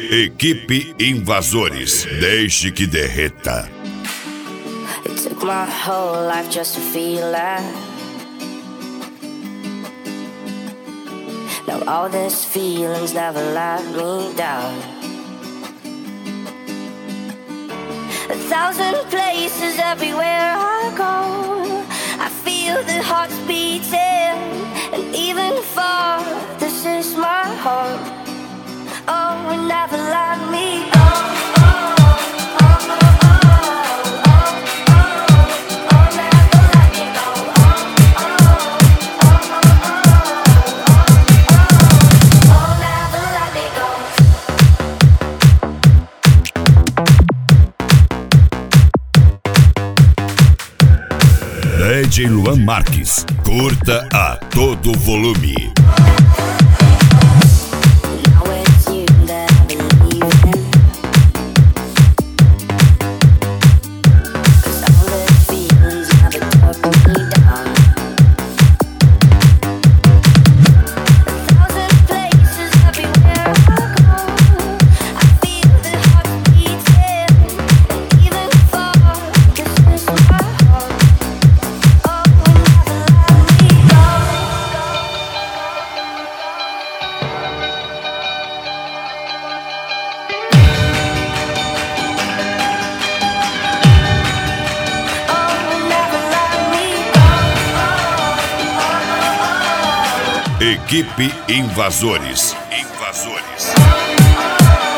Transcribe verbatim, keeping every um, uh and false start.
Equipe Invasores, deixe que derreta. It took my whole life just to feel that. Now all these feelings never let me down. A thousand places everywhere I go, I feel the hearts beating, and even far, this is my home. Oh, and never let me go. D J Luan Marques, curta a todo volume. Equipe Invasores. Invasores.